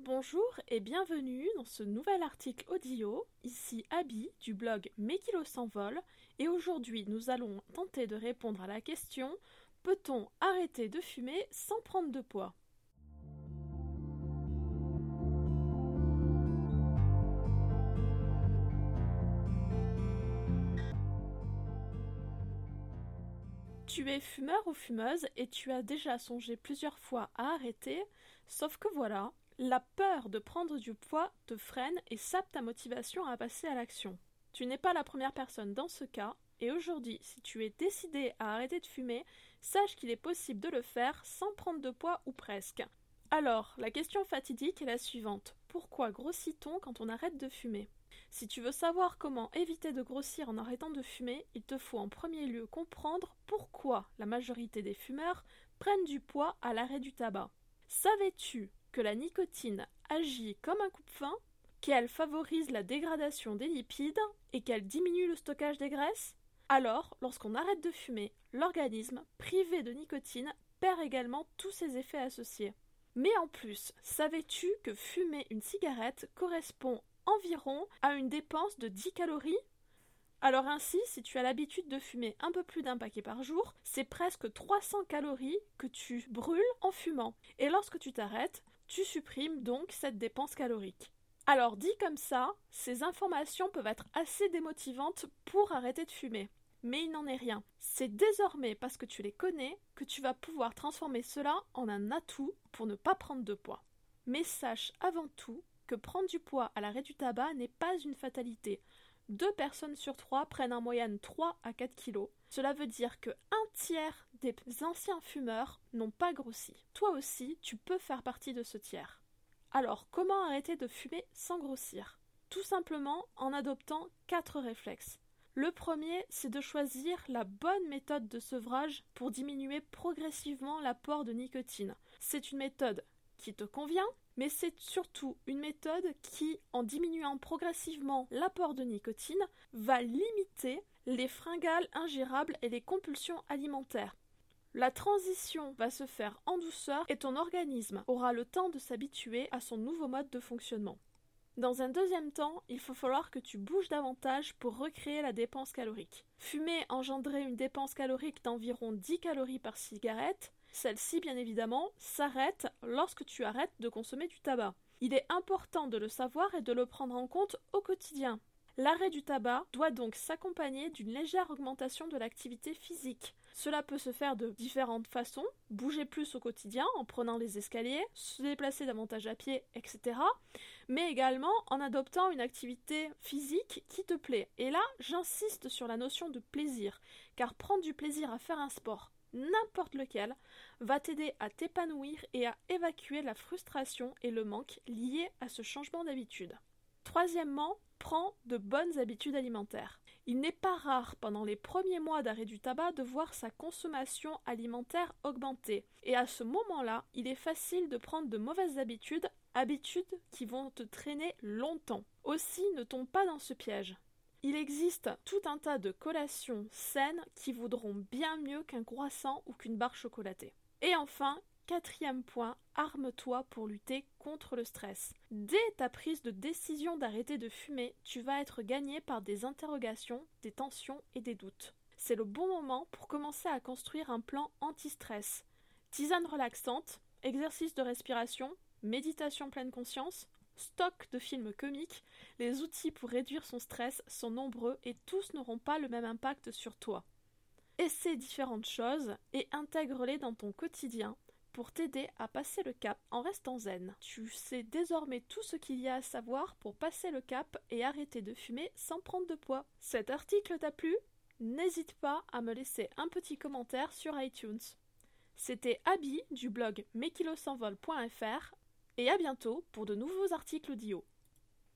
Bonjour et bienvenue dans ce nouvel article audio, ici Abby du blog Mes kilos s'envolent et aujourd'hui nous allons tenter de répondre à la question: peut-on arrêter de fumer sans prendre de poids? Tu es fumeur ou fumeuse et tu as déjà songé plusieurs fois à arrêter, sauf que voilà, la peur de prendre du poids te freine et sape ta motivation à passer à l'action. Tu n'es pas la première personne dans ce cas, et aujourd'hui, si tu es décidé à arrêter de fumer, sache qu'il est possible de le faire sans prendre de poids ou presque. Alors, la question fatidique est la suivante: pourquoi grossit-on quand on arrête de fumer? Si tu veux savoir comment éviter de grossir en arrêtant de fumer, il te faut en premier lieu comprendre pourquoi la majorité des fumeurs prennent du poids à l'arrêt du tabac. Savais-tu que la nicotine agit comme un coupe-faim, qu'elle favorise la dégradation des lipides et qu'elle diminue le stockage des graisses? Alors, lorsqu'on arrête de fumer, l'organisme, privé de nicotine, perd également tous ses effets associés. Mais en plus, savais-tu que fumer une cigarette correspond environ à une dépense de 10 calories? Alors ainsi, si tu as l'habitude de fumer un peu plus d'un paquet par jour, c'est presque 300 calories que tu brûles en fumant. Et lorsque tu t'arrêtes, tu supprimes donc cette dépense calorique. Alors dit comme ça, ces informations peuvent être assez démotivantes pour arrêter de fumer. Mais il n'en est rien. C'est désormais parce que tu les connais que tu vas pouvoir transformer cela en un atout pour ne pas prendre de poids. Mais sache avant tout que prendre du poids à l'arrêt du tabac n'est pas une fatalité. 2 personnes sur 3 prennent en moyenne 3 à 4 kilos. Cela veut dire que 1/3 des anciens fumeurs n'ont pas grossi. Toi aussi, tu peux faire partie de ce tiers. Alors, comment arrêter de fumer sans grossir? Tout simplement en adoptant 4 réflexes. Le premier, c'est de choisir la bonne méthode de sevrage pour diminuer progressivement l'apport de nicotine. C'est une méthode qui te convient, mais c'est surtout une méthode qui, en diminuant progressivement l'apport de nicotine, va limiter les fringales ingérables et les compulsions alimentaires. La transition va se faire en douceur et ton organisme aura le temps de s'habituer à son nouveau mode de fonctionnement. Dans un deuxième temps, il va falloir que tu bouges davantage pour recréer la dépense calorique. Fumer engendrait une dépense calorique d'environ 10 calories par cigarette. Celle-ci, bien évidemment, s'arrête lorsque tu arrêtes de consommer du tabac. Il est important de le savoir et de le prendre en compte au quotidien. L'arrêt du tabac doit donc s'accompagner d'une légère augmentation de l'activité physique. Cela peut se faire de différentes façons: bouger plus au quotidien en prenant les escaliers, se déplacer davantage à pied, etc. Mais également en adoptant une activité physique qui te plaît. Et là, j'insiste sur la notion de plaisir, car prendre du plaisir à faire un sport, n'importe lequel, va t'aider à t'épanouir et à évacuer la frustration et le manque liés à ce changement d'habitude. Troisièmement, prends de bonnes habitudes alimentaires. Il n'est pas rare pendant les premiers mois d'arrêt du tabac de voir sa consommation alimentaire augmenter. Et à ce moment-là, il est facile de prendre de mauvaises habitudes qui vont te traîner longtemps. Aussi, ne tombe pas dans ce piège. Il existe tout un tas de collations saines qui vaudront bien mieux qu'un croissant ou qu'une barre chocolatée. Et enfin, 4e point, arme-toi pour lutter contre le stress. Dès ta prise de décision d'arrêter de fumer, tu vas être gagné par des interrogations, des tensions et des doutes. C'est le bon moment pour commencer à construire un plan anti-stress. Tisane relaxante, exercice de respiration, méditation pleine conscience, stock de films comiques, les outils pour réduire son stress sont nombreux et tous n'auront pas le même impact sur toi. Essaie différentes choses et intègre-les dans ton quotidien pour t'aider à passer le cap en restant zen. Tu sais désormais tout ce qu'il y a à savoir pour passer le cap et arrêter de fumer sans prendre de poids. Cet article t'a plu? N'hésite pas à me laisser un petit commentaire sur iTunes. C'était Abby du blog meskilosenvolent.fr et à bientôt pour de nouveaux articles audio.